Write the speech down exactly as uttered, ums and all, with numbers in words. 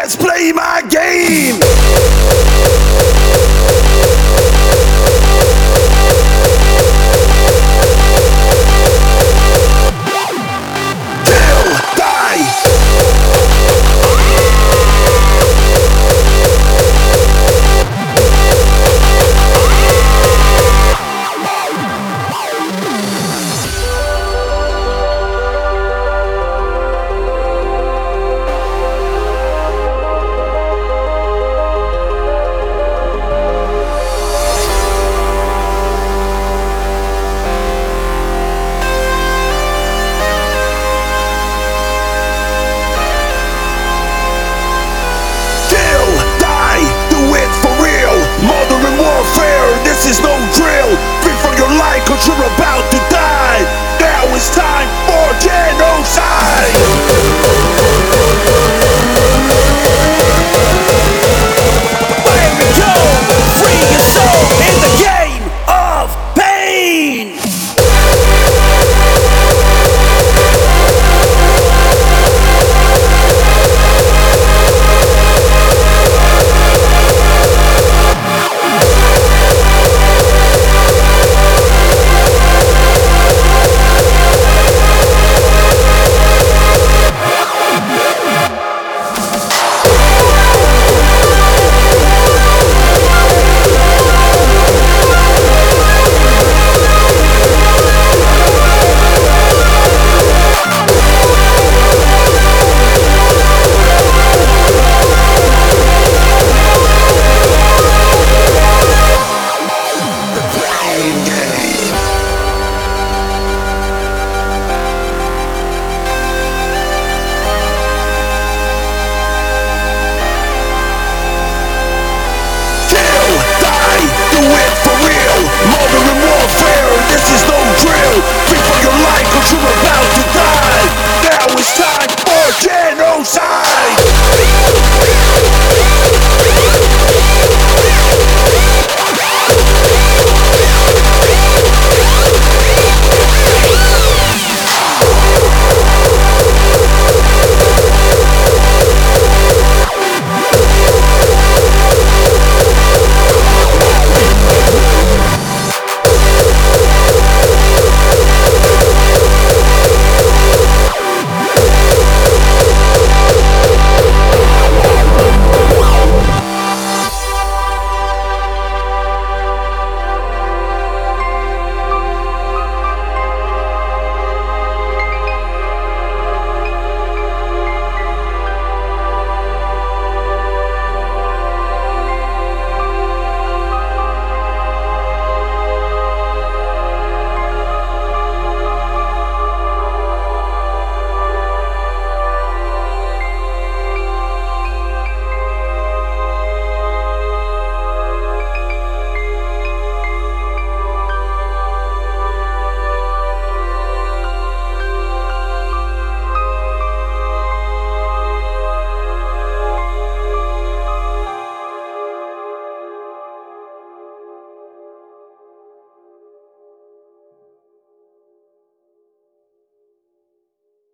Let's play my game. Kill, die. This is no drill. Free for your life, cause you're about to die. Now it's time for genocide. Here we go. Free your soul in the game of pain. This is no drill. Free for your life, cause you're about to die. Now it's time for genocide.